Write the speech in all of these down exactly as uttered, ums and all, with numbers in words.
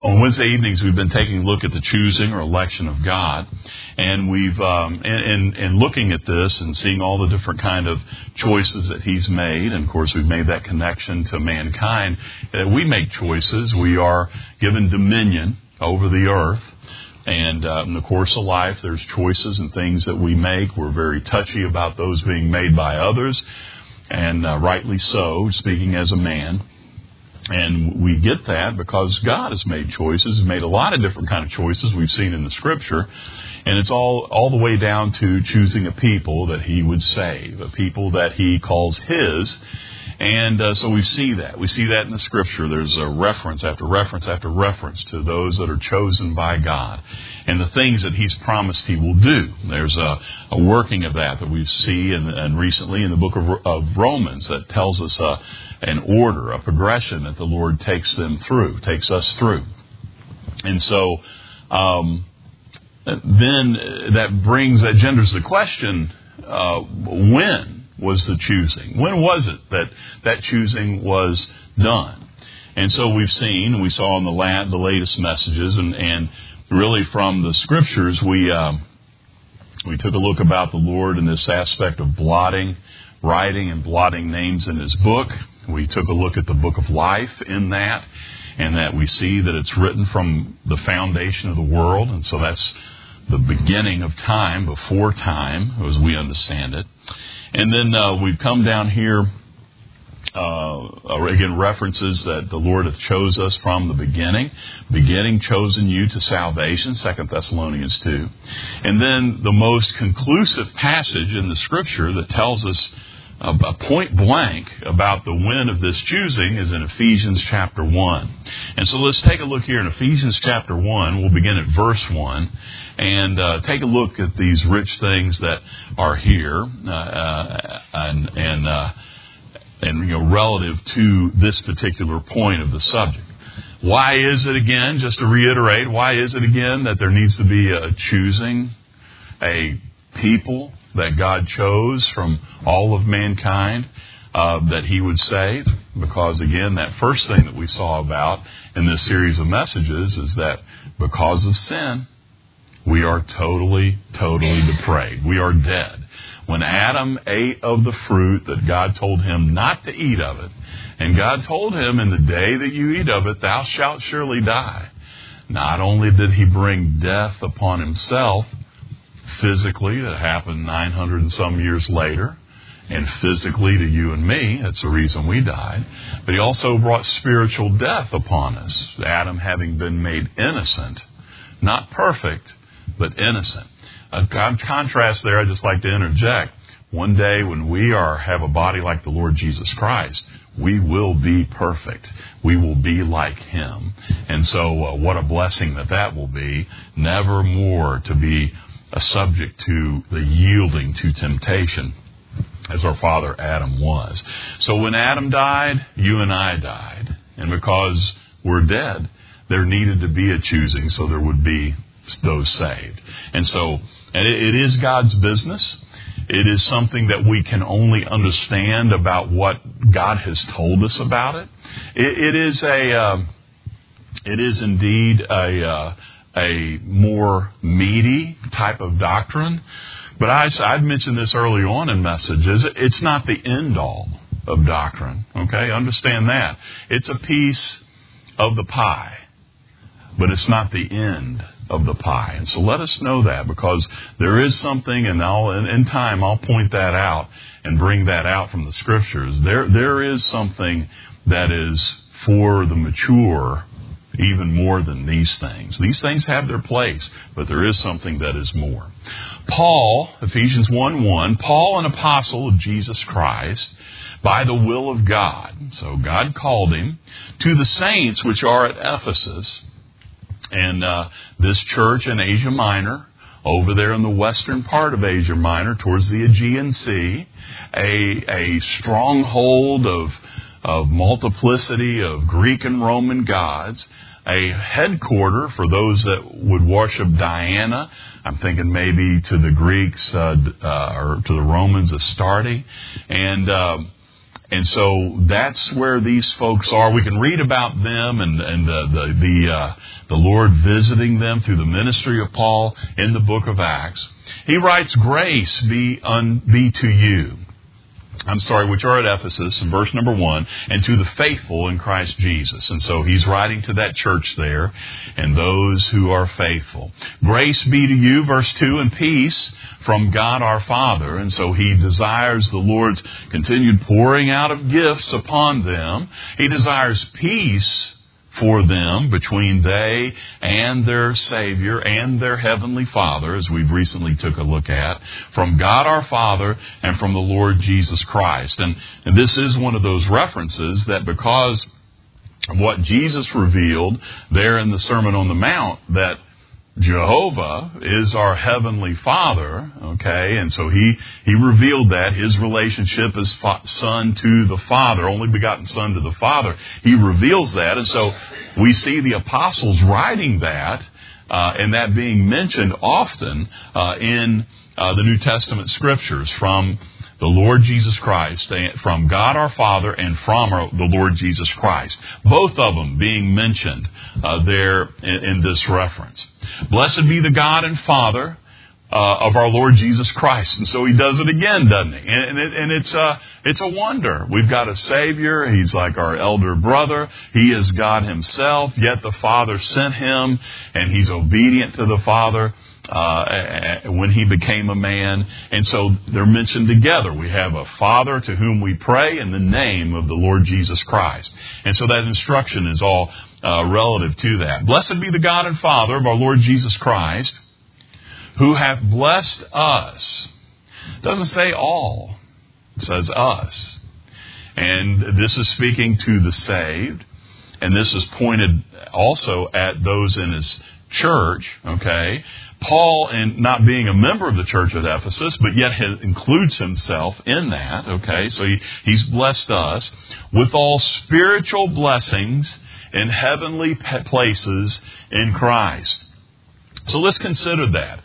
On Wednesday evenings, we've been taking a look at the choosing or election of God, and we've um, and, and, and looking at this and seeing all the different kind of choices that He's made. And of course, we've made that connection to mankind. That we make choices. We are given dominion over the earth, and uh, in the course of life, there's choices and things that we make. We're very touchy about those being made by others, and uh, rightly so. Speaking as a man. And we get that because God has made choices, has made a lot of different kind of choices we've seen in the Scripture. And it's all, all the way down to choosing a people that He would save, a people that He calls His. And uh, so we see that. We see that in the Scripture. There's a reference after reference after reference to those that are chosen by God and the things that He's promised He will do. There's a, a working of that that we see in, and recently in the book of, of Romans that tells us a, an order, a progression that the Lord takes them through, takes us through. And so um, then that brings, that genders the question, uh, when was the choosing? When was it that that choosing was done? And so we've seen, we saw in the la- the latest messages, and, and really from the Scriptures, we uh, we took a look about the Lord in this aspect of blotting, writing and blotting names in His book. We took a look at the book of life in that, and that we see that it's written from the foundation of the world, and so that's the beginning of time, before time, as we understand it. And then uh, we've come down here, uh, again, references that the Lord hath chose us from the beginning. Beginning chosen you to salvation, Second Thessalonians two. And then the most conclusive passage in the Scripture that tells us uh, point blank about the when of this choosing is in Ephesians chapter one. And so let's take a look here in Ephesians chapter one. We'll begin at verse one. And uh, take a look at these rich things that are here, uh, uh, and and, uh, and you know, relative to this particular point of the subject. Why is it again? Just to reiterate, why is it again that there needs to be a choosing, a people that God chose from all of mankind uh, that He would save? Because again, that first thing that we saw about in this series of messages is that because of sin, we are totally, totally depraved. We are dead. When Adam ate of the fruit that God told him not to eat of it, and God told him, in the day that you eat of it, thou shalt surely die. Not only did He bring death upon Himself, physically, that happened nine hundred and some years later, and physically to you and me, that's the reason we died, but He also brought spiritual death upon us, Adam having been made innocent, not perfect, but innocent. A contrast there, I'd just like to interject. One day when we are have a body like the Lord Jesus Christ, we will be perfect. We will be like Him. And so uh, what a blessing that that will be, never more to be a subject to the yielding to temptation as our father Adam was. So when Adam died, you and I died. And because we're dead, there needed to be a choosing so there would be those saved. And so and it, it is God's business. It is something that we can only understand about what God has told us about it. It, it is a, uh, it is indeed a, uh, a more meaty type of doctrine. But I, I'd mentioned this early on in messages. It's not the end all of doctrine. Okay, understand that. It's a piece of the pie, but it's not the end of the pie. And so let us know that, because there is something, and I'll, in, in time I'll point that out and bring that out from the Scriptures. There, there is something that is for the mature even more than these things. These things have their place, but there is something that is more. Paul, Ephesians one one, Paul, an apostle of Jesus Christ, by the will of God. So God called him to the saints which are at Ephesus. And uh, this church in Asia Minor, over there in the western part of Asia Minor, towards the Aegean Sea, a, a stronghold of, of multiplicity of Greek and Roman gods, a headquarter for those that would worship Diana. I'm thinking maybe to the Greeks uh, uh, or to the Romans, Astarte. And... Uh, And so that's where these folks are. We can read about them and, and the, the, the, uh, the Lord visiting them through the ministry of Paul in the book of Acts. He writes, grace be, un, be to you. I'm sorry, which are at Ephesus in verse number one, and to the faithful in Christ Jesus. And so he's writing to that church there, and those who are faithful. Grace be to you, verse two, and peace from God our Father. And so he desires the Lord's continued pouring out of gifts upon them. He desires peace for them between they and their Savior and their Heavenly Father, as we've recently took a look at, from God our Father and from the Lord Jesus Christ. And, and this is one of those references that because of what Jesus revealed there in the Sermon on the Mount, that Jehovah is our Heavenly Father, okay, and so he, he revealed that, his relationship as fa- Son to the Father, only begotten Son to the Father. He reveals that, and so we see the apostles writing that, uh, and that being mentioned often uh, in uh, the New Testament Scriptures from the Lord Jesus Christ, from God our Father and from our, the Lord Jesus Christ. Both of them being mentioned uh, there in, in this reference. Blessed be the God and Father uh, of our Lord Jesus Christ. And so he does it again, doesn't he? And, it, and it's, a, it's a wonder. We've got a Savior. He's like our elder brother. He is God himself, yet the Father sent him, and he's obedient to the Father Uh, when he became a man. And so they're mentioned together. We have a Father to whom we pray in the name of the Lord Jesus Christ. And so that instruction is all uh, relative to that. Blessed be the God and Father of our Lord Jesus Christ, who hath blessed us. It doesn't say all. It says us. And this is speaking to the saved. And this is pointed also at those in his church, okay? Paul, and not being a member of the church at Ephesus, but yet he includes himself in that, okay? So he, he's blessed us with all spiritual blessings in heavenly places in Christ. So let's consider that.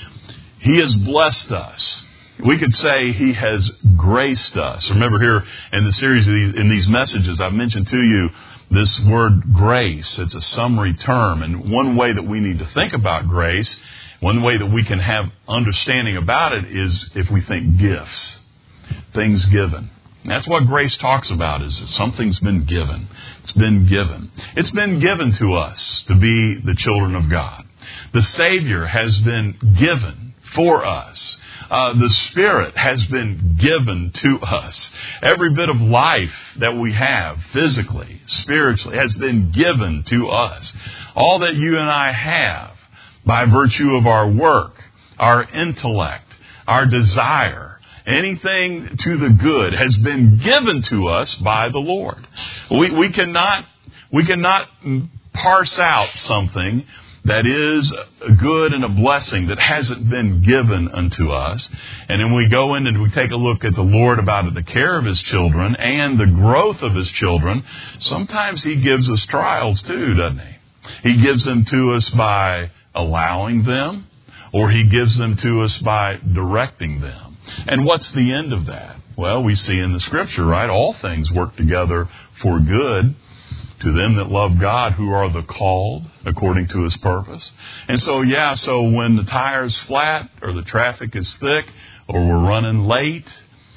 He has blessed us. We could say he has graced us. Remember here in the series of these, in these messages, I've mentioned to you this word grace. It's a summary term. And one way that we need to think about grace, one way that we can have understanding about it is if we think gifts, things given. And that's what grace talks about, is that something's been given. It's been given. It's been given to us to be the children of God. The Savior has been given for us. Uh, the Spirit has been given to us. Every bit of life that we have, physically, spiritually, has been given to us. All that you and I have, by virtue of our work, our intellect, our desire, anything to the good, has been given to us by the Lord. We, we cannot, we cannot parse out something that is good and a blessing that hasn't been given unto us. And then we go in and we take a look at the Lord about the care of his children and the growth of his children. Sometimes he gives us trials too, doesn't he? He gives them to us by allowing them, or he gives them to us by directing them. And what's the end of that? Well, we see in the Scripture, right? All things work together for good to them that love God, who are the called according to his purpose. And so, yeah, so when the tire's flat, or the traffic is thick, or we're running late,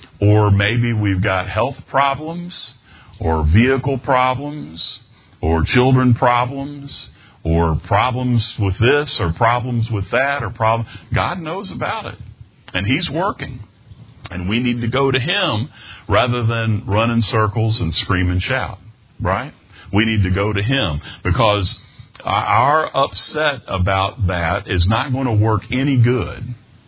or maybe we've got health problems, or vehicle problems, or children problems, or problems with this, or problems with that, or problem, God knows about it. And he's working. And we need to go to him rather than run in circles and scream and shout, right? We need to go to him, because our upset about that is not going to work any good.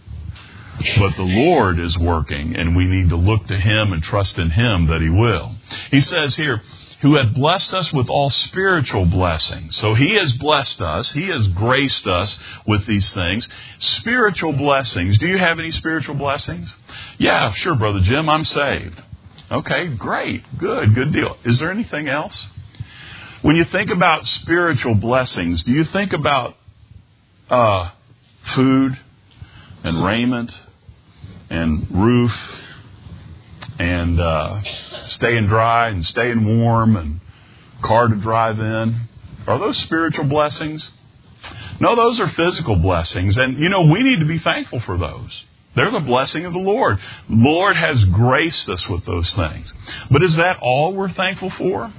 But the Lord is working, and we need to look to him and trust in him that he will. He says here, who had blessed us with all spiritual blessings. So he has blessed us. He has graced us with these things. Spiritual blessings. Do you have any spiritual blessings? Yeah, sure, Brother Jim, I'm saved. Okay, great, good, good deal. Is there anything else? When you think about spiritual blessings, do you think about uh, food and raiment and roof and uh, staying dry and staying warm and car to drive in. Are those spiritual blessings? No, those are physical blessings. And, you know, we need to be thankful for those. They're the blessing of the Lord. The Lord has graced us with those things. But is that all we're thankful for?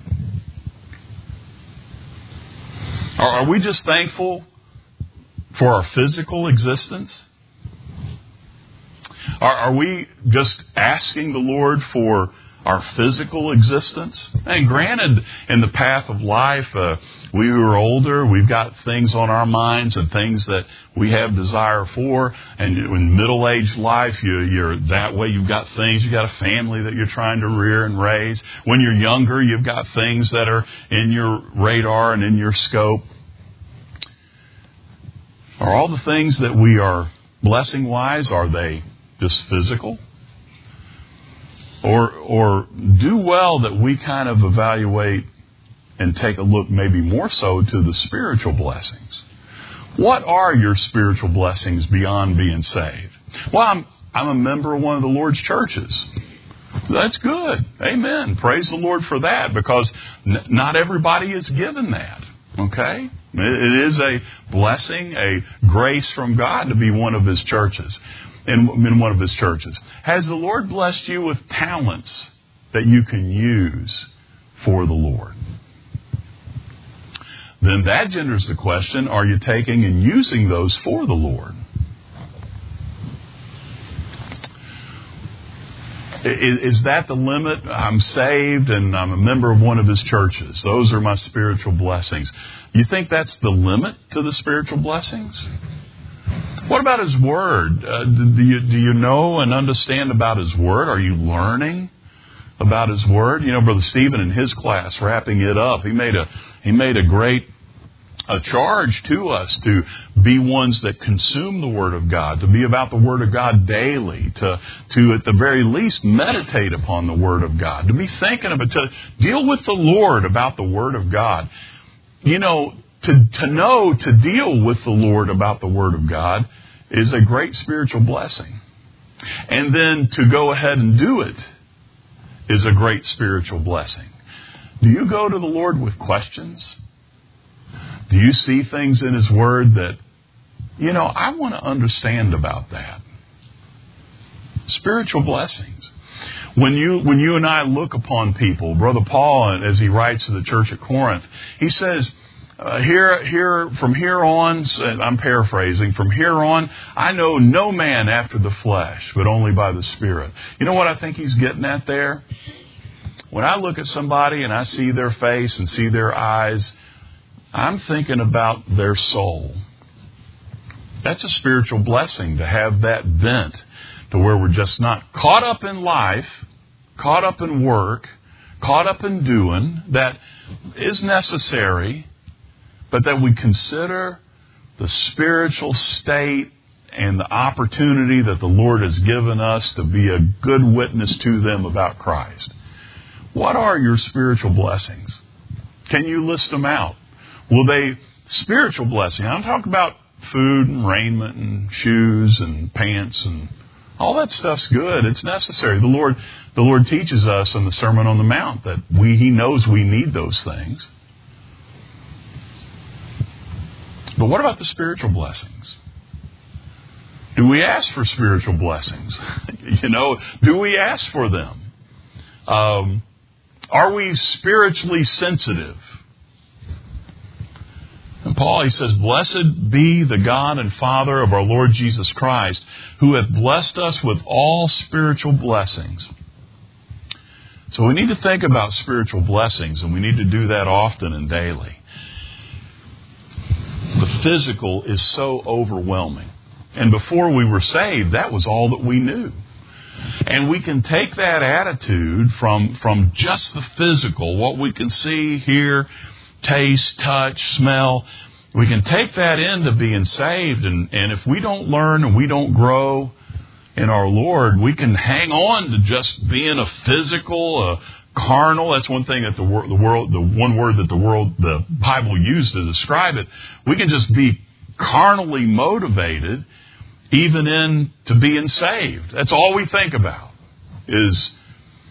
Or are we just thankful for our physical existence? Are, are we just asking the Lord for our physical existence? And granted, in the path of life, uh, we who are older, we've got things on our minds and things that we have desire for. And in middle-aged life, you, you're that way. You've got things. You've got a family that you're trying to rear and raise. When you're younger, you've got things that are in your radar and in your scope. Are all the things that we are blessing-wise, are they just physical? Or or do well that we kind of evaluate and take a look maybe more so to the spiritual blessings. What are your spiritual blessings beyond being saved? Well, I'm, I'm a member of one of the Lord's churches. That's good. Amen. Praise the Lord for that, because n- not everybody is given that. Okay? It is a blessing, a grace from God to be one of His churches. In, in one of His churches. Has the Lord blessed you with talents that you can use for the Lord? Then that genders the question, are you taking and using those for the Lord? Is, is that the limit? I'm saved and I'm a member of one of His churches. Those are my spiritual blessings. You think that's the limit to the spiritual blessings? What about His Word? Uh, do you do you know and understand about His Word? Are you learning about His Word? You know, Brother Stephen in his class, wrapping it up, he made a he made a great a charge to us to be ones that consume the Word of God, to be about the Word of God daily, to to at the very least meditate upon the Word of God, to be thinking of it, to deal with the Lord about the Word of God. You know, to to know to deal with the Lord about the Word of God is a great spiritual blessing. And then to go ahead and do it is a great spiritual blessing. Do you go to the Lord with questions? Do you see things in His Word that, you know, I want to understand about that? Spiritual blessings. When you when you and I look upon people, Brother Paul, as he writes to the church at Corinth, he says, Uh, here, here, from here on, I'm paraphrasing, from here on, I know no man after the flesh, but only by the Spirit. You know what I think he's getting at there? When I look at somebody and I see their face and see their eyes, I'm thinking about their soul. That's a spiritual blessing to have that bent to where we're just not caught up in life, caught up in work, caught up in doing that is necessary, but that we consider the spiritual state and the opportunity that the Lord has given us to be a good witness to them about Christ. What are your spiritual blessings? Can you list them out? Will they, spiritual blessing, I'm talking about food and raiment and shoes and pants and all that stuff's good. It's necessary. The Lord, the Lord teaches us in the Sermon on the Mount that we, He knows we need those things. But what about the spiritual blessings? Do we ask for spiritual blessings? you know, do we ask for them? Um, are we spiritually sensitive? And Paul, he says, "Blessed be the God and Father of our Lord Jesus Christ, who hath blessed us with all spiritual blessings." So we need to think about spiritual blessings, and we need to do that often and daily. The physical is so overwhelming. And before we were saved, that was all that we knew. And we can take that attitude from, from just the physical, what we can see, hear, taste, touch, smell. We can take that into being saved. And, and if we don't learn and we don't grow in our Lord, we can hang on to just being a physical, a carnal. That's one thing that the, wor- the world, the one word that the world, the Bible used to describe it. We can just be carnally motivated even into being saved. That's all we think about is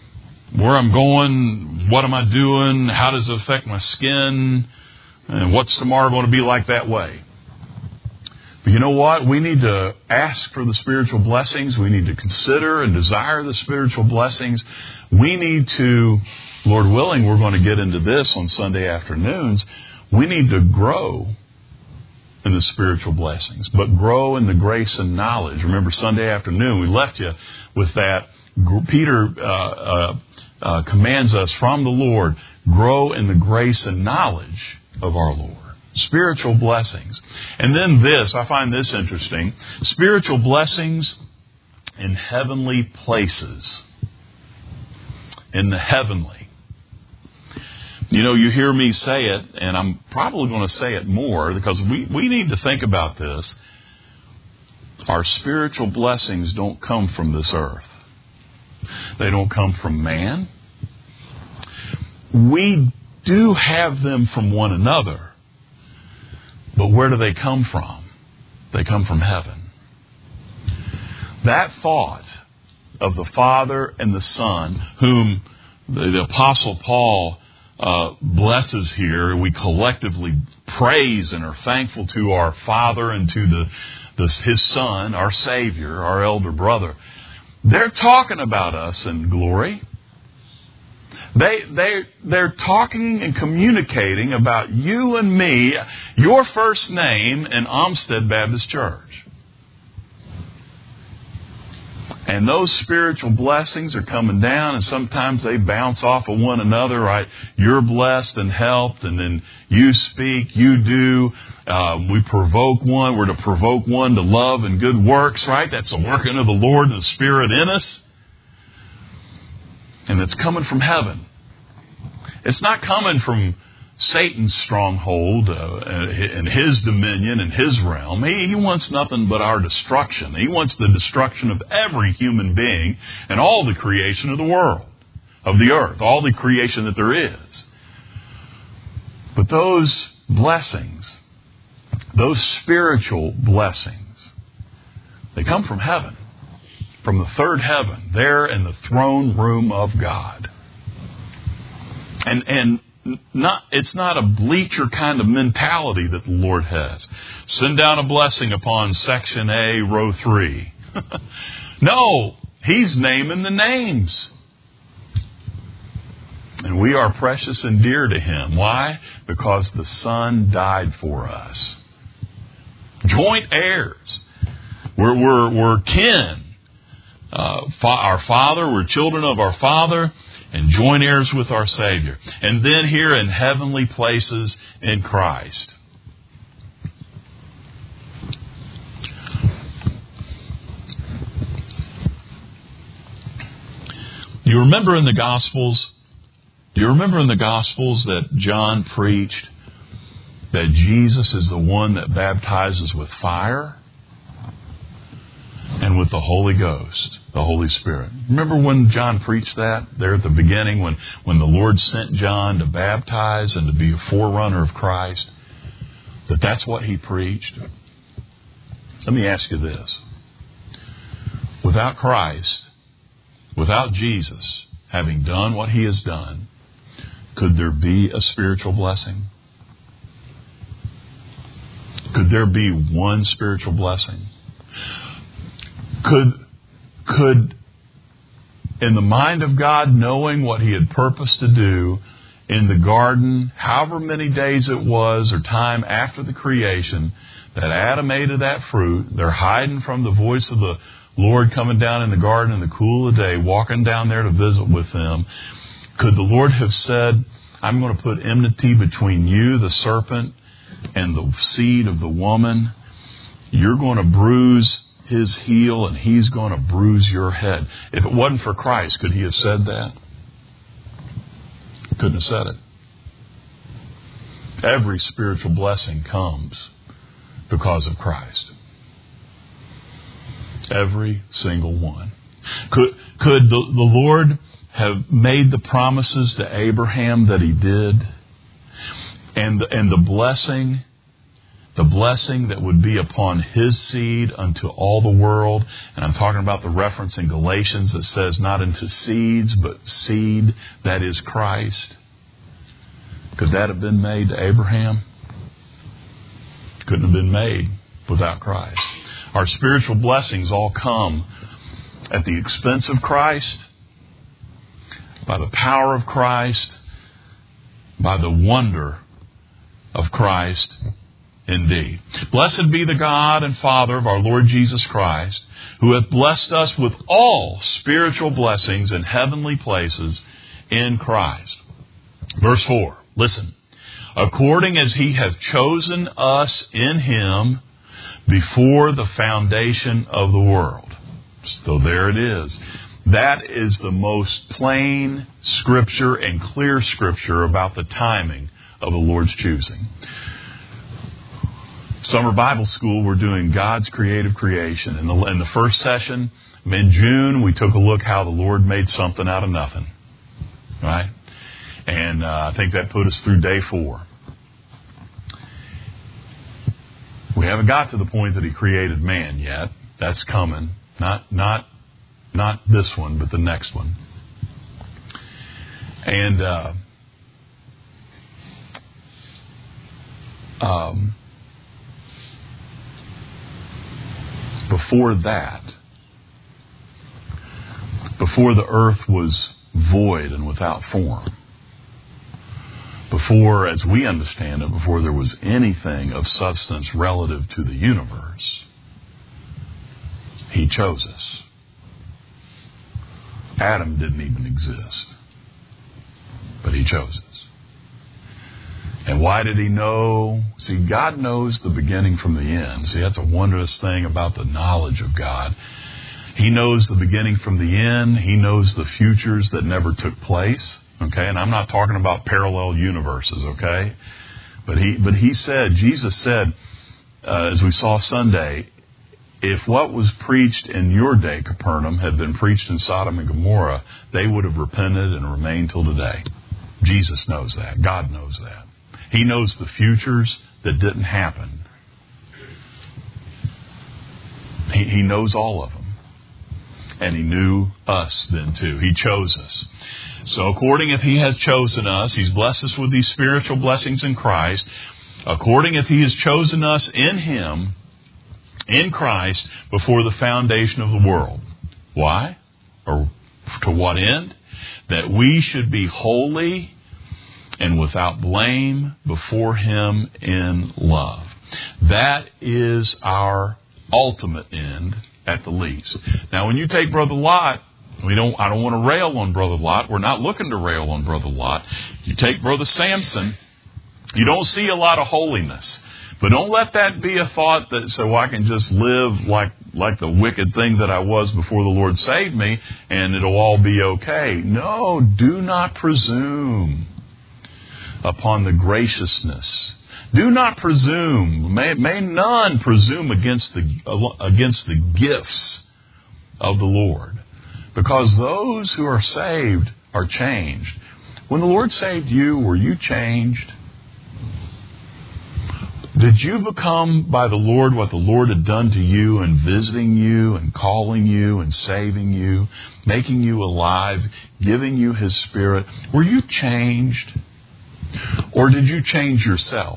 where I'm going, what am I doing, how does it affect my skin, and what's tomorrow going to be like that way. But you know what? We need to ask for the spiritual blessings. We need to consider and desire the spiritual blessings. We need to, Lord willing, we're going to get into this on Sunday afternoons. We need to grow in the spiritual blessings, but grow in the grace and knowledge. Remember, Sunday afternoon, we left you with that. Peter uh, uh, uh, commands us from the Lord, grow in the grace and knowledge of our Lord. Spiritual blessings. And then this, I find this interesting. Spiritual blessings in heavenly places. In the heavenly. You know, you hear me say it, and I'm probably going to say it more, because we, we need to think about this. Our spiritual blessings don't come from this earth. They don't come from man. We do have them from one another. But where do they come from? They come from heaven. That thought of the Father and the Son, whom the, the Apostle Paul uh, blesses here, we collectively praise and are thankful to our Father and to the, the His Son, our Savior, our elder brother. They're talking about us in glory. They, they, they're talking and communicating about you and me, your first name in Olmsted Baptist Church. And those spiritual blessings are coming down, and sometimes they bounce off of one another, right? You're blessed and helped, and then you speak, you do. Uh, we provoke one. We're to provoke one to love and good works, right? That's the working of the Lord and the Spirit in us. And it's coming from heaven. It's not coming from Satan's stronghold uh, and his dominion and his realm. He, he wants nothing but our destruction. He wants the destruction of every human being and all the creation of the world, of the earth, all the creation that there is. But those blessings, those spiritual blessings, they come from heaven. From the third heaven, there in the throne room of God. And and not it's not a bleacher kind of mentality that the Lord has. Send down a blessing upon section A, row three. No, He's naming the names. And we are precious and dear to Him. Why? Because the Son died for us. Joint heirs. We're, we're, we're kin. Uh, fa- our Father, we're children of our Father, and joint heirs with our Savior. And then here in heavenly places in Christ. You remember in the Gospels, do you remember in the Gospels that John preached that Jesus is the one that baptizes with fire and with the Holy Ghost, the Holy Spirit? Remember when John preached that there at the beginning, when, when the Lord sent John to baptize and to be a forerunner of Christ, that that's what he preached? Let me ask you this. Without Christ, without Jesus having done what He has done, could there be a spiritual blessing? Could there be one spiritual blessing? Could, could, in the mind of God, knowing what He had purposed to do in the garden, however many days it was or time after the creation, that Adam ate of that fruit, they're hiding from the voice of the Lord coming down in the garden in the cool of the day, walking down there to visit with them. Could the Lord have said, I'm going to put enmity between you, the serpent, and the seed of the woman? You're going to bruise his heel and he's going to bruise your head. If it wasn't for Christ, could He have said that? Couldn't have said it. Every spiritual blessing comes because of Christ. Every single one. Could, could the, the Lord have made the promises to Abraham that He did? And, and the blessing the blessing that would be upon his seed unto all the world. And I'm talking about the reference in Galatians that says not into seeds, but seed, that is Christ. Could that have been made to Abraham? Couldn't have been made without Christ. Our spiritual blessings all come at the expense of Christ, by the power of Christ, by the wonder of Christ indeed. Blessed be the God and Father of our Lord Jesus Christ, who hath blessed us with all spiritual blessings in heavenly places in Christ. Verse four, listen. According as he hath chosen us in him before the foundation of the world. So there it is. That is the most plain scripture and clear scripture about the timing of the Lord's choosing. Summer Bible School, we're doing God's creative creation. In the, in the first session, in June, we took a look how the Lord made something out of nothing. Right? And uh, I think that put us through day four. We haven't got to the point that he created man yet. That's coming. Not, not, not this one, but the next one. And uh, um, before that, before the earth was void and without form, before, as we understand it, before there was anything of substance relative to the universe, he chose us. Adam didn't even exist, but he chose us. And why did he know? See, God knows the beginning from the end. See, that's a wondrous thing about the knowledge of God. He knows the beginning from the end. He knows the futures that never took place. Okay, and I'm not talking about parallel universes, okay? But he but he said, Jesus said, uh, as we saw Sunday, if what was preached in your day, Capernaum, had been preached in Sodom and Gomorrah, they would have repented and remained till today. Jesus knows that. God knows that. He knows the futures that didn't happen. He, he knows all of them. And he knew us then too. He chose us. So according if he has chosen us, he's blessed us with these spiritual blessings in Christ. According if he has chosen us in him, in Christ, before the foundation of the world. Why? Or to what end? That we should be holy and without blame before him in love. That is our ultimate end at the least. Now when you take Brother Lot, We don't. I don't want to rail on Brother Lot. We're not looking to rail on Brother Lot. You take Brother Samson, you don't see a lot of holiness. But don't let that be a thought that so I can just live like like the wicked thing that I was before the Lord saved me and it'll all be okay. No, do not presume upon the graciousness. Do not presume. May, may none presume against the against the gifts of the Lord. Because those who are saved are changed. When the Lord saved you, were you changed? Did you become by the Lord what the Lord had done to you in visiting you and calling you and saving you, making you alive, giving you His Spirit? Were you changed? Or did you change yourself?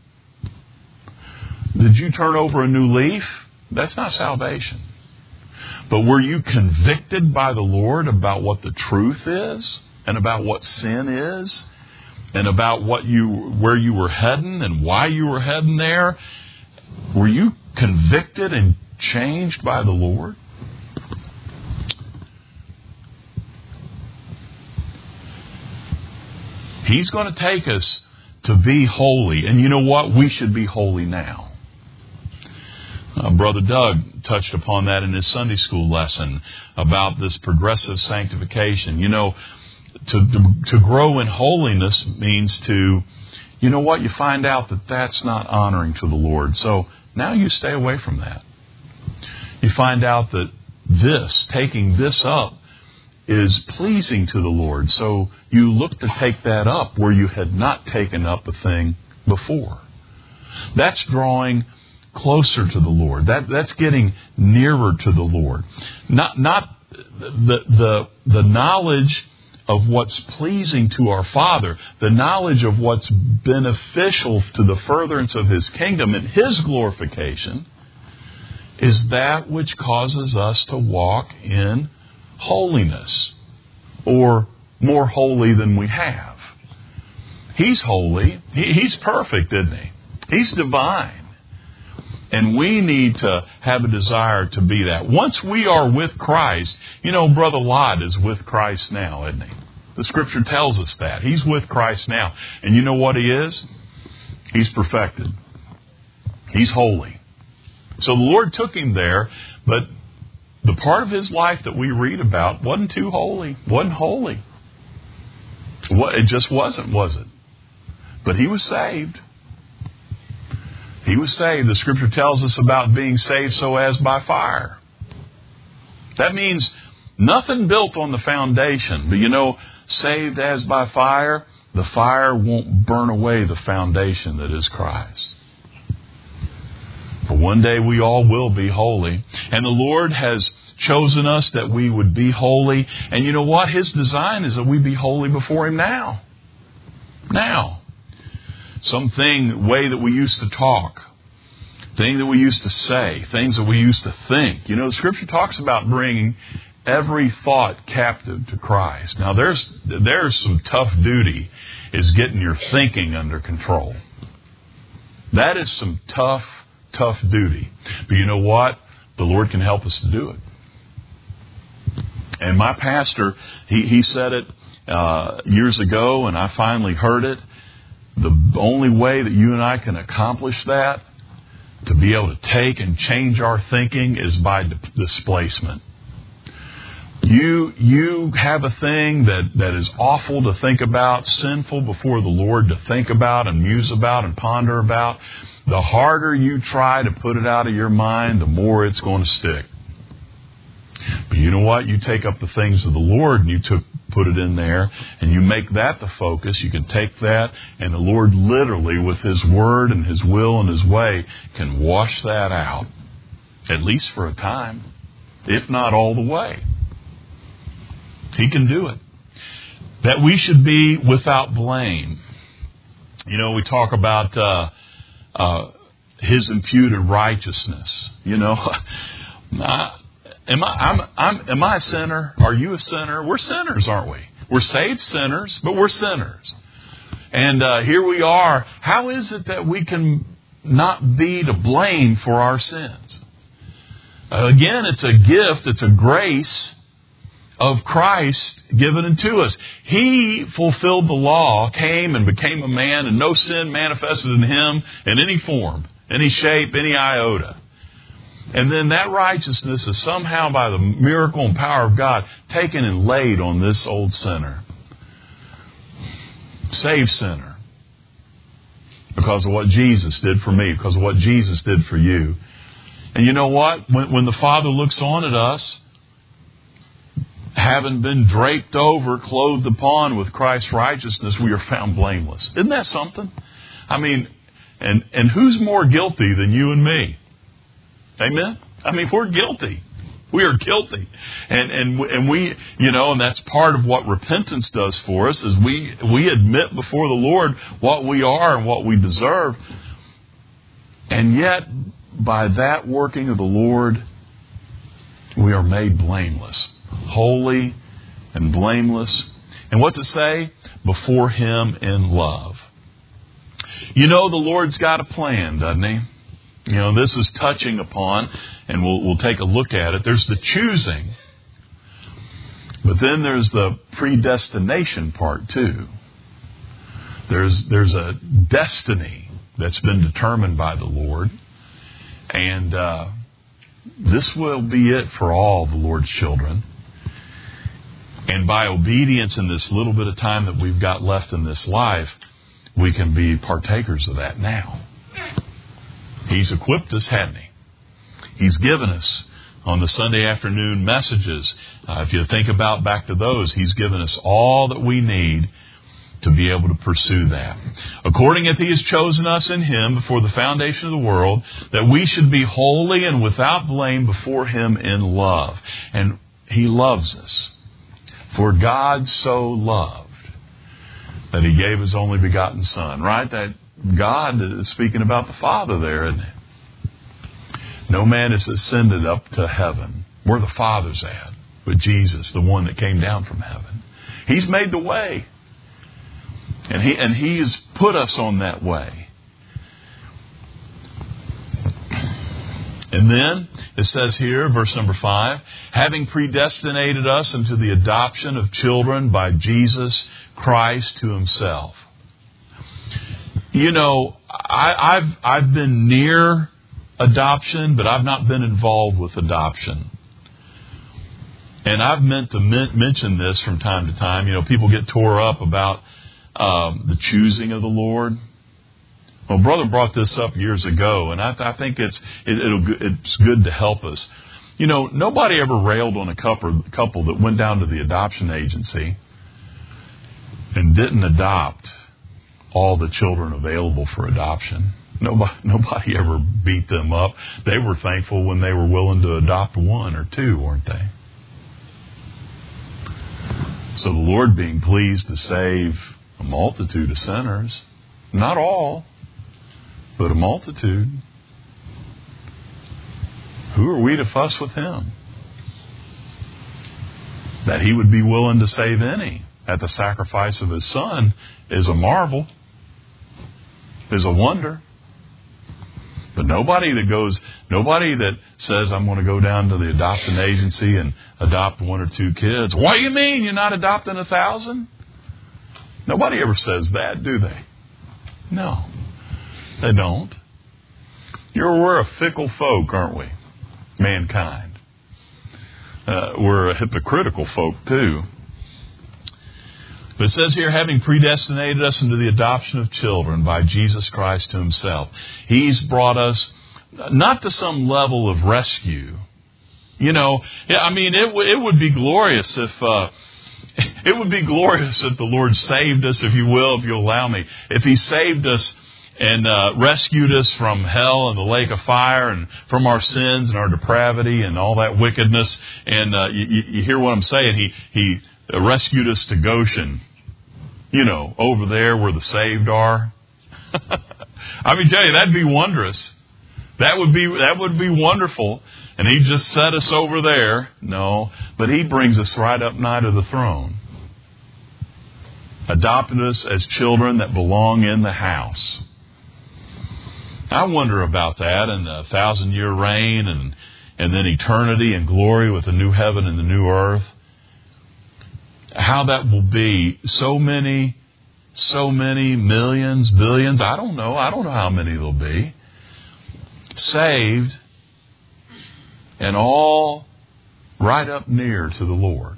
Did you turn over a new leaf? That's not salvation. But were you convicted by the Lord about what the truth is and about what sin is and about what you, where you were heading and why you were heading there? Were you convicted and changed by the Lord? He's going to take us to be holy. And you know what? We should be holy now. Uh, Brother Doug touched upon that in his Sunday school lesson about this progressive sanctification. You know, to, to to grow in holiness means to, you know what, you find out that that's not honoring to the Lord. So now you stay away from that. You find out that this, taking this up, is pleasing to the Lord. So you look to take that up where you had not taken up a thing before. That's drawing closer to the Lord. That that's getting nearer to the Lord. Not not the the the knowledge of what's pleasing to our Father, the knowledge of what's beneficial to the furtherance of His kingdom and His glorification, is that which causes us to walk in holiness, or more holy than we have. He's holy. He, he's perfect, isn't He? He's divine. And we need to have a desire to be that. Once we are with Christ, you know, Brother Lot is with Christ now, isn't he? The Scripture tells us that. He's with Christ now. And you know what he is? He's perfected. He's holy. So the Lord took him there, but the part of his life that we read about wasn't too holy. Wasn't holy. It just wasn't, was it? But he was saved. He was saved. The Scripture tells us about being saved so as by fire. That means nothing built on the foundation. But you know, saved as by fire, the fire won't burn away the foundation that is Christ. But one day we all will be holy. And the Lord has chosen us that we would be holy. And you know what? His design is that we be holy before Him now. Now. Something, way that we used to talk. Thing that we used to say. Things that we used to think. You know, the Scripture talks about bringing every thought captive to Christ. Now, there's there's some tough duty, is getting your thinking under control. That is some tough, tough duty. But you know what? The Lord can help us to do it. And my pastor, he, he said it uh, years ago, and I finally heard it. The only way that you and I can accomplish that, to be able to take and change our thinking, is by di- displacement. You you have a thing that, that is awful to think about, sinful before the Lord to think about and muse about and ponder about. The harder you try to put it out of your mind, the more it's going to stick. But you know what? You take up the things of the Lord and you took, put it in there, and you make that the focus. You can take that, and the Lord literally, with His Word and His will and His way, can wash that out, at least for a time, if not all the way. He can do it. That we should be without blame. You know, we talk about uh, uh, His imputed righteousness. You know, I, am I? I'm, I'm, am I a sinner? Are you a sinner? We're sinners, aren't we? We're saved sinners, but we're sinners. And uh, here we are. How is it that we can not be to blame for our sins? Uh, again, it's a gift. It's a grace of Christ given unto us. He fulfilled the law, came and became a man, and no sin manifested in Him in any form, any shape, any iota. And then that righteousness is somehow, by the miracle and power of God, taken and laid on this old sinner. Saved sinner. Because of what Jesus did for me, because of what Jesus did for you. And you know what? When, when the Father looks on at us, having been draped over, clothed upon with Christ's righteousness, we are found blameless. Isn't that something? I mean, and, and who's more guilty than you and me? Amen? I mean, we're guilty. We are guilty. And, and, and we, you know, and that's part of what repentance does for us, is we, we admit before the Lord what we are and what we deserve. And yet, by that working of the Lord, we are made blameless. Holy and blameless. And what's it say? Before Him in love. You know, the Lord's got a plan, doesn't He? You know, this is touching upon, and we'll, we'll take a look at it. There's the choosing, but then there's the predestination part too. There's, there's a destiny that's been determined by the Lord. And uh, this will be it for all the Lord's children. And by obedience in this little bit of time that we've got left in this life, we can be partakers of that now. He's equipped us, hasn't He? He's given us on the Sunday afternoon messages. Uh, if you think about back to those, He's given us all that we need to be able to pursue that. According as He has chosen us in Him before the foundation of the world, that we should be holy and without blame before Him in love. And He loves us. For God so loved that He gave His only begotten Son. Right? That God is speaking about the Father there, isn't it? No man has ascended up to heaven where the Father's at, but Jesus, the one that came down from heaven. He's made the way. And he and He's put us on that way. And then it says here, verse number five, having predestinated us into the adoption of children by Jesus Christ to Himself. You know, I, I've I've been near adoption, but I've not been involved with adoption. And I've meant to men- mention this from time to time. You know, people get tore up about Um, the choosing of the Lord. Well, Brother brought this up years ago, and I, I think it's it, it'll it's good to help us. You know, nobody ever railed on a couple, couple that went down to the adoption agency and didn't adopt all the children available for adoption. Nobody, nobody ever beat them up. They were thankful when they were willing to adopt one or two, weren't they? So the Lord being pleased to save a multitude of sinners. Not all, but a multitude. Who are we to fuss with Him? That He would be willing to save any at the sacrifice of His Son is a marvel, is a wonder. But nobody that goes, nobody that says, I'm going to go down to the adoption agency and adopt one or two kids. What do you mean you're not adopting a thousand? Nobody ever says that, do they? No, they don't. You're, we're a fickle folk, aren't we? Mankind. Uh, we're a hypocritical folk, too. But it says here, having predestinated us into the adoption of children by Jesus Christ to Himself. He's brought us not to some level of rescue. You know, I mean, it, w- it would be glorious if... Uh, It would be glorious if the Lord saved us, if you will, if you'll allow me. If He saved us and uh, rescued us from hell and the lake of fire and from our sins and our depravity and all that wickedness. And uh, you, you hear what I'm saying? He He rescued us to Goshen, you know, over there where the saved are. I mean, tell you, that'd be wondrous. That would be that would be wonderful. And He just set us over there. No, but He brings us right up nigh to the throne. Adopted us as children that belong in the house. I wonder about that and the thousand year reign and, and then eternity and glory with the new heaven and the new earth. How that will be. So many, so many millions, billions. I don't know. I don't know how many there'll be. Saved. And all right up near to the Lord.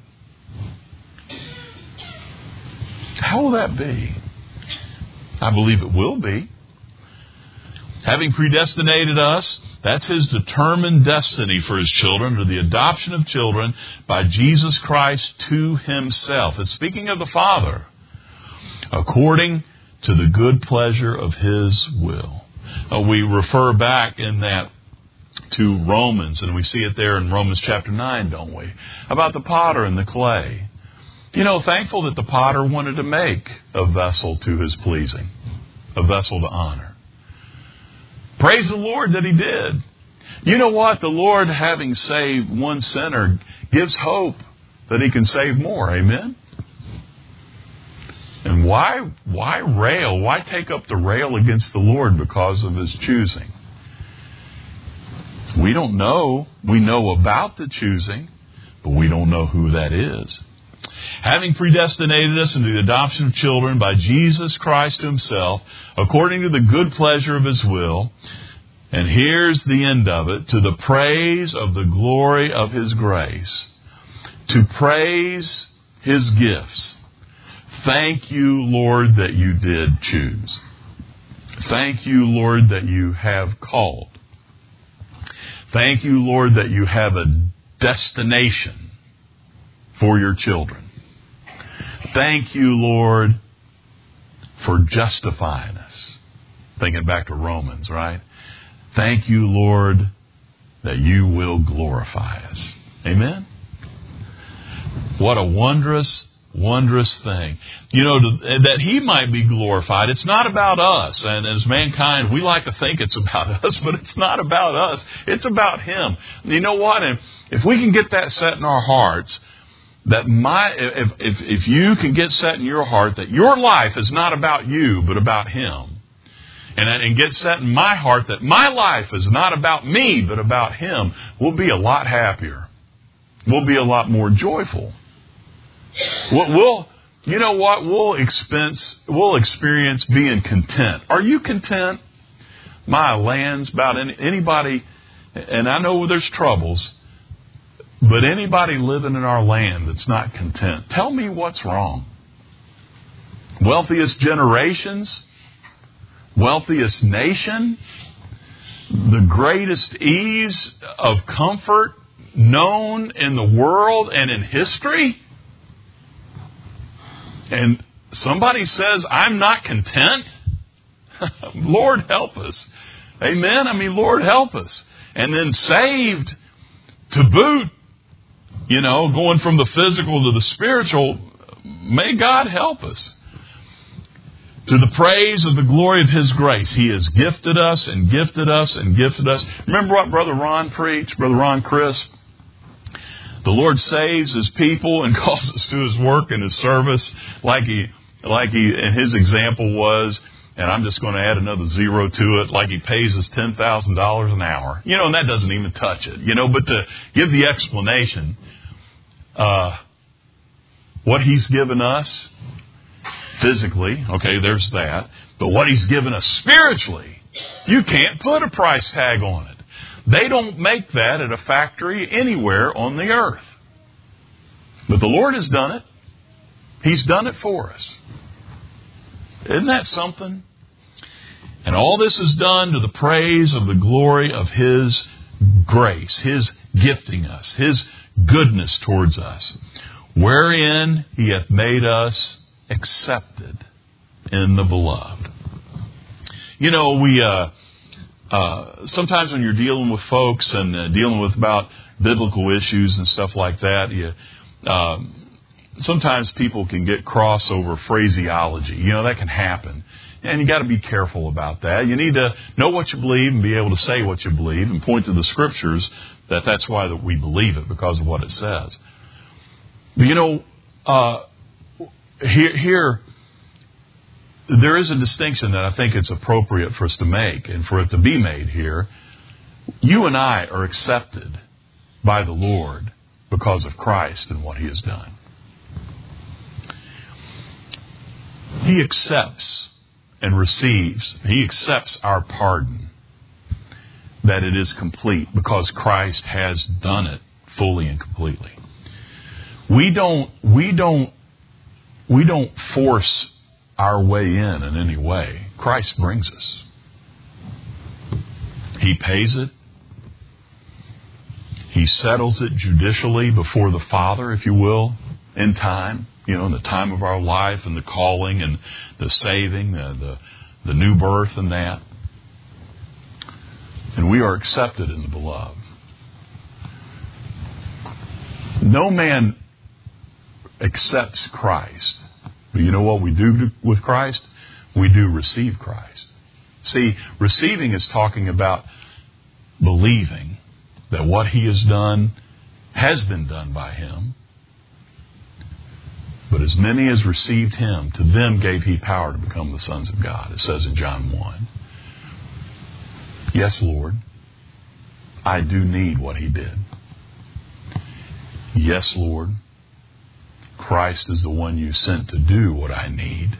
How will that be? I believe it will be. Having predestinated us, that's His determined destiny for His children, to the adoption of children by Jesus Christ to Himself. It's speaking of the Father, according to the good pleasure of His will. Uh, we refer back in that to Romans, and we see it there in Romans chapter nine, don't we? About the potter and the clay. You know, thankful that the potter wanted to make a vessel to his pleasing, a vessel to honor. Praise the Lord that He did. You know what? The Lord, having saved one sinner, gives hope that He can save more. Amen? And why, why rail? Why take up the rail against the Lord because of His choosing? We don't know. We know about the choosing, but we don't know who that is. Having predestinated us into the adoption of children by Jesus Christ to Himself, according to the good pleasure of His will. And here's the end of it. To the praise of the glory of His grace. To praise His gifts. Thank you, Lord, that You did choose. Thank you, Lord, that You have called. Thank you, Lord, that You have a destination for Your children. Thank you, Lord, for justifying us. Thinking back to Romans, right? Thank you, Lord, that you will glorify us. Amen? What a wondrous, wondrous thing. You know, that He might be glorified. It's not about us. And as mankind, we like to think it's about us, but it's not about us. It's about Him. You know what? And if we can get that set in our hearts, that my, if, if, if you can get set in your heart that your life is not about you, but about Him, and, and get set in my heart that my life is not about me, but about Him, we'll be a lot happier. We'll be a lot more joyful. We'll, we'll you know what? We'll expense, we'll experience being content. Are you content? My lands, about any, anybody, and I know there's troubles, but anybody living in our land that's not content, tell me what's wrong. Wealthiest generations, wealthiest nation, the greatest ease of comfort known in the world and in history. And somebody says, I'm not content? Lord, help us. Amen? I mean, Lord, help us. And then saved to boot. You know, going from the physical to the spiritual, may God help us. To the praise of the glory of His grace, He has gifted us and gifted us and gifted us. Remember what Brother Ron preached, Brother Ron Chris? The Lord saves His people and calls us to His work and His service, like He, like He, and His example was, and I'm just going to add another zero to it, like He pays us ten thousand dollars an hour. You know, and that doesn't even touch it, you know, but to give the explanation, Uh, what He's given us physically, okay, there's that. But what He's given us spiritually, you can't put a price tag on it. They don't make that at a factory anywhere on the earth. But the Lord has done it. He's done it for us. Isn't that something? And all this is done to the praise of the glory of His grace, His gifting us, His goodness towards us, wherein He hath made us accepted in the beloved. You know, we uh, uh, sometimes when you're dealing with folks and uh, dealing with about biblical issues and stuff like that, you, um, sometimes people can get cross over phraseology. You know, that can happen. And you got to be careful about that. You need to know what you believe and be able to say what you believe and point to the Scriptures that that's why that we believe it, because of what it says. But you know, uh, here, here, there is a distinction that I think it's appropriate for us to make and for it to be made here. You and I are accepted by the Lord because of Christ and what He has done. He accepts and receives. He accepts our pardon, that it is complete because Christ has done it fully and completely. We don't, we don't, we don't force our way in in any way. Christ brings us. He pays it. He settles it judicially before the Father, if you will, in time. You know, in the time of our life and the calling and the saving, the, the, the new birth and that. And we are accepted in the beloved. No man accepts Christ. But you know what we do with Christ? We do receive Christ. See, receiving is talking about believing that what He has done has been done by Him. But as many as received Him, to them gave He power to become the sons of God. It says in John one. Yes, Lord, I do need what He did. Yes, Lord, Christ is the one You sent to do what I need.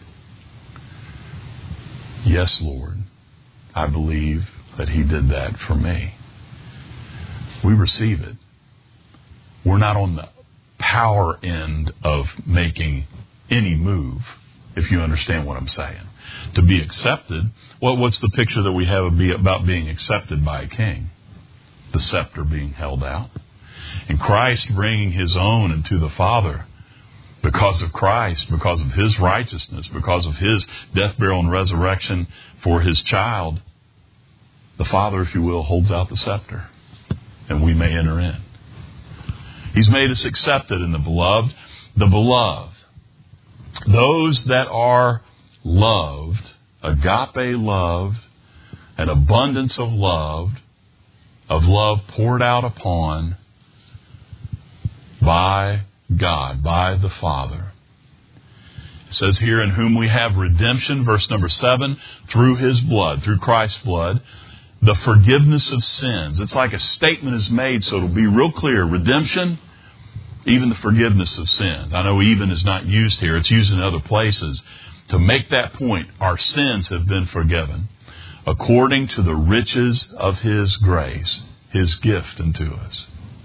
Yes, Lord, I believe that He did that for me. We receive it. We're not on the power end of making any move, if you understand what I'm saying. To be accepted, well, what's the picture that we have about being accepted by a king? The scepter being held out. And Christ bringing His own into the Father Because of Christ, because of His righteousness, because of His death, burial, and resurrection for His child, the Father, if you will, holds out the scepter, and we may enter in. He's made us accepted in the beloved. The beloved, those that are loved, agape loved, an abundance of love, of love poured out upon by God, by the Father. It says here, in whom we have redemption, verse number seven, through His blood, through Christ's blood, the forgiveness of sins. It's like a statement is made, so it'll be real clear. Redemption, even the forgiveness of sins. I know even is not used here. It's used in other places. To make that point, our sins have been forgiven according to the riches of His grace, His gift unto us,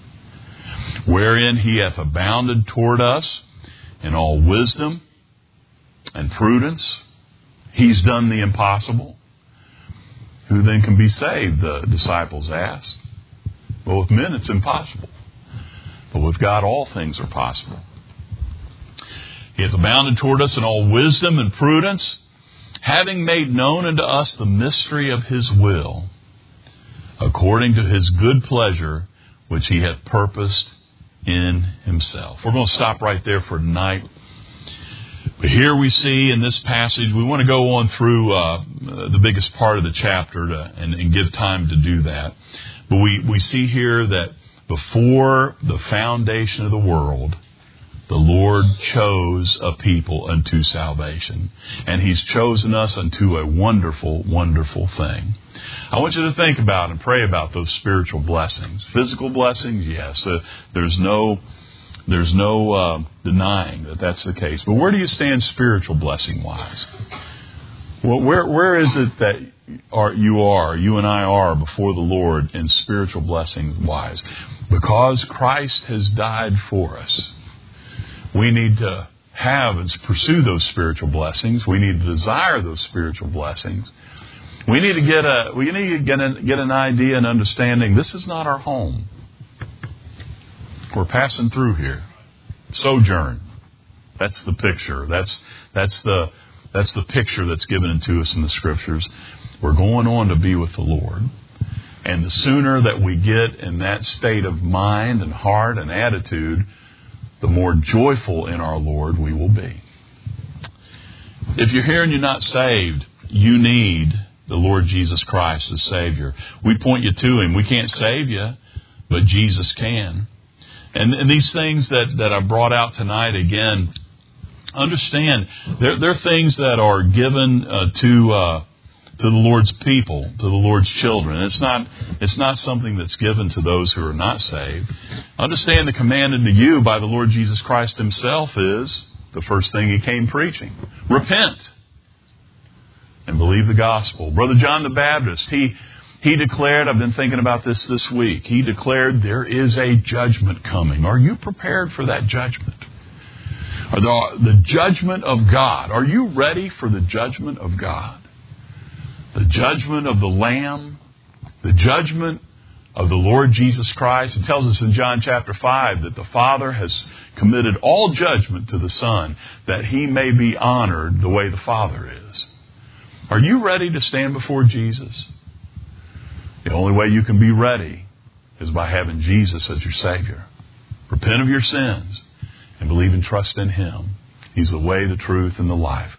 wherein He hath abounded toward us in all wisdom and prudence. He's done the impossible. Who then can be saved, the disciples asked. Well, with men it's impossible. But with God all things are possible. He hath abounded toward us in all wisdom and prudence, having made known unto us the mystery of His will, according to His good pleasure, which He hath purposed in Himself. We're going to stop right there for tonight. But here we see in this passage, we want to go on through uh, the biggest part of the chapter to, and, and give time to do that. But we, we see here that before the foundation of the world, the Lord chose a people unto salvation. And He's chosen us unto a wonderful, wonderful thing. I want you to think about and pray about those spiritual blessings. Physical blessings, yes. Uh, there's no, there's no uh, denying that that's the case. But where do you stand spiritual blessing-wise? Well, where where is it that are, you are, you and I are before the Lord in spiritual blessing-wise? Because Christ has died for us, we need to have and pursue those spiritual blessings. We need to desire those spiritual blessings. We need to get a we need to get a, get an idea and understanding. This is not our home. We're passing through here. Sojourn. That's the picture. That's that's the that's the picture that's given to us in the Scriptures. We're going on to be with the Lord. And the sooner that we get in that state of mind and heart and attitude, the more joyful in our Lord we will be. If you're here and you're not saved, you need the Lord Jesus Christ as Savior. We point you to Him. We can't save you, but Jesus can. And, and these things that, that I brought out tonight, again, understand, they're, they're things that are given uh, to uh, to the Lord's people, to the Lord's children. It's not it's not something that's given to those who are not saved. Understand the command unto you by the Lord Jesus Christ Himself is the first thing He came preaching. Repent and believe the gospel. Brother John the Baptist, he he declared, I've been thinking about this this week, he declared there is a judgment coming. Are you prepared for that judgment? Or the, the judgment of God. Are you ready for the judgment of God? The judgment of the Lamb, the judgment of the Lord Jesus Christ. It tells us in John chapter five that the Father has committed all judgment to the Son, that He may be honored the way the Father is. Are you ready to stand before Jesus? The only way you can be ready is by having Jesus as your Savior. Repent of your sins and believe and trust in Him. He's the way, the truth, and the life.